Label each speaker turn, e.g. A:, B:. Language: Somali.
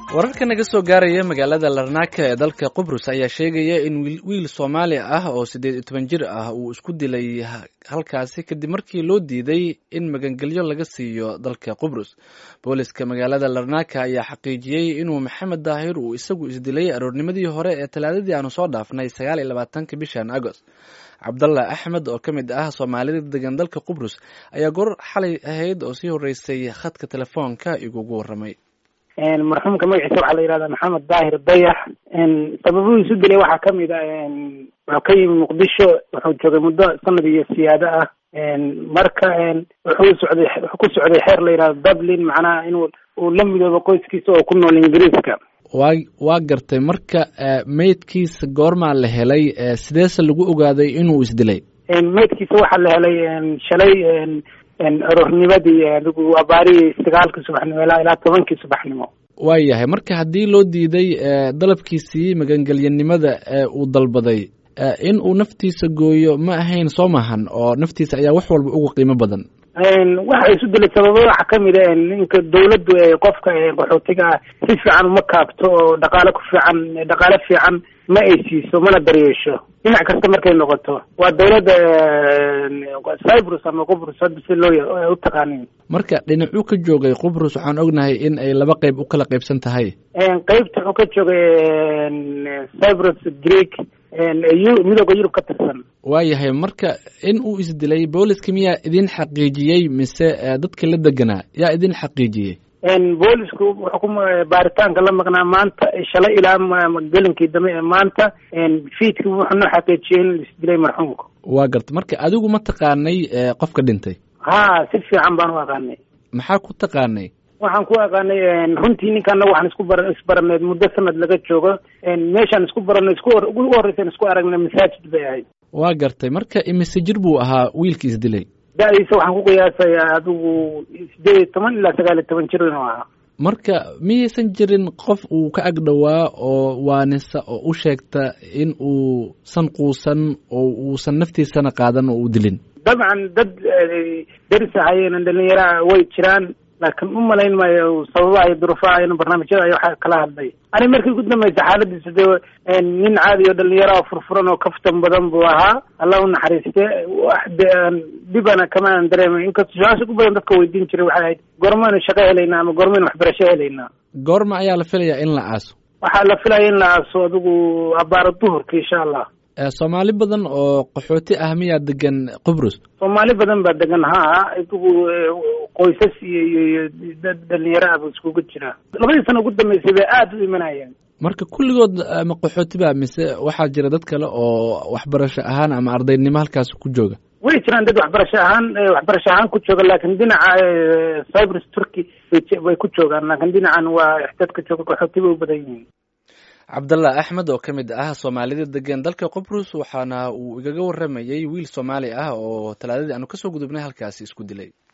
A: wararka naga soo gaaraya magaalada Larnaca ee dalka Qubrus ayaa sheegaya in wiil Soomaali ah oo 18 jir ah uu isku dilay halkaasi kadib markii loo diiday in magangelyo laga siiyo dalka Qubrus. Booliska magaalada Larnaca ayaa xaqiijiyay inuu Maxamed Daahir uu isagu isdilay aroornimadii hore ee Talaadadii aanu soo dhaafnay 29 bishan Agost. Cabdalla Axmed oo kamid ah Soomaalida degan dalka Qubrus ayaa goor xalay ahayd oo sii horeysay khadka telefoonka igugu waramay.
B: marxuumka magaciisa waxaa la yidhahdaa Maxamed Daahir Dayax. sababuu isu dilay waxaa kamid ah wuxuu ka yimi Muqdisho, wuxuu joogay muddo sanad iyo siyaado ah. marka wuxuu ku socday xeer la yidhahdo Dublin, macnaha inuu la midoobo qoyskiisa oo ku nool Ingiriiska.
A: waa gartay. marka meydkiisa goormaa la helay, sideese lagu ogaaday inuu isdilay?
B: meydkiisa waxaa la helay shalay aroornimadii adigu abaarihii 9 subaxnimo ilaa 10 subaxnimo.
A: waayahay, marka haddii loo diiday dalabkiisii magangelyanimada uu dalbaday in uu naftiisa gooyo ma ahayn soo maahan, oo naftiisa ayaa wax walba uga qiimo badan.
B: waxa isu dilay sababo waxaa kamid ah ninka dawladdu qofka qaxootiga si fiican uma kaabto oo dhaqaale fiican ma ay siiso, mana daryeesho dhinac kasta markay noqoto. waa dawladda Cyprus ama Qubrus hadda si loo u taqaanin.
A: marka dhinacuu ka joogay Qubrus waxaan ognahay in ay laba qayb u kala qaybsan tahay.
B: qaybta wuxuu ka joogay Cyprus Greek midowga Yurub ka tirsan. waayahay,
A: marka in uu isdilay booliska miyaa idin xaqiijiyey mise dadka la deganaa yaa idin xaqiijiyey?
B: boolisku wuxuu baaritaanka la maqnaa maanta shalay ilaa gelinkii dambe ee maanta. fiidkii wuxuu noo xaqiijiyey in isdilay marxuumka.
A: waa garta. marka adigu ma taqaanay qofka dhintay?
B: ha, si fiican baan u aqaanay.
A: maxaa ku taqaanay?
B: waxaan ku aqaanay runtii ninkaana waxaan isbaranay muddo sanad laga joogo. meeshaan isku baranay ugu horreysaan isku aragnay masaajid bay ahayd.
A: waa gartay. marka imise jir buu ahaa wiilkii isdilay?
B: da-diisa waxaan ku qiyaasayaa adigu 18 ilaa 19 jir inuu ahaa.
A: marka miyaysan jirin qof uu ka ag dhowaa oo waanisa oo u sheegta in uusan quusan oo uusan naftiisana qaadan oo u dilin?
B: dabcan dad deris ahayeen dhalinyara way jiraan, laakiin u malayn maayo sababaha iyo duruufaha iyo barnaamijyada ayaa waxaa kala hadlay. ani markii ugu dambaysa xaaladiisa dee nin caadi oo dhalinyaro oo furfuran oo kaftan badan buu ahaa. allah u naxariiste. wax dhibana kamaan dareemay. inkastoo su-aasha ugu badan dadka weydiin jiray waxay ahayd goormaynu shaqo helaynaa ama goormaynu waxbarasho helaynaa.
A: goorma ayaa la filayaa in la aaso? waxaa
B: la filaya in la aaso adigu abaaro duhurka insha allah.
A: Soomaali badan oo qaxooti ah miyaa degan Qubrus?
B: Soomaali badan baa degan, iyagu qoysas iyo dad dhalinyaro ah iskugu jira. 2 sano ugu dambeysay bay aad u imanayeen.
A: marka kulligood ma qaxooti baa mise waxaa jira dad kale oo waxbarasho ahaan ama ardaynimo halkaas ku jooga?
B: way jiraan dad waxbarasho ahaan ku jooga, laakiin dhinaca Cyprus Turkey way ku joogaan, laakiin dhinacan waa dadka jooga qaxooti bay u badan yihiin.
A: Cabdalla Axmed oo kamid ah Soomaalida degan dalka Qubrus waxaana uu igaga waramayay wiil Soomaali ah oo Talaadadii aanu kasoo gudubnay halkaasi isku dilay.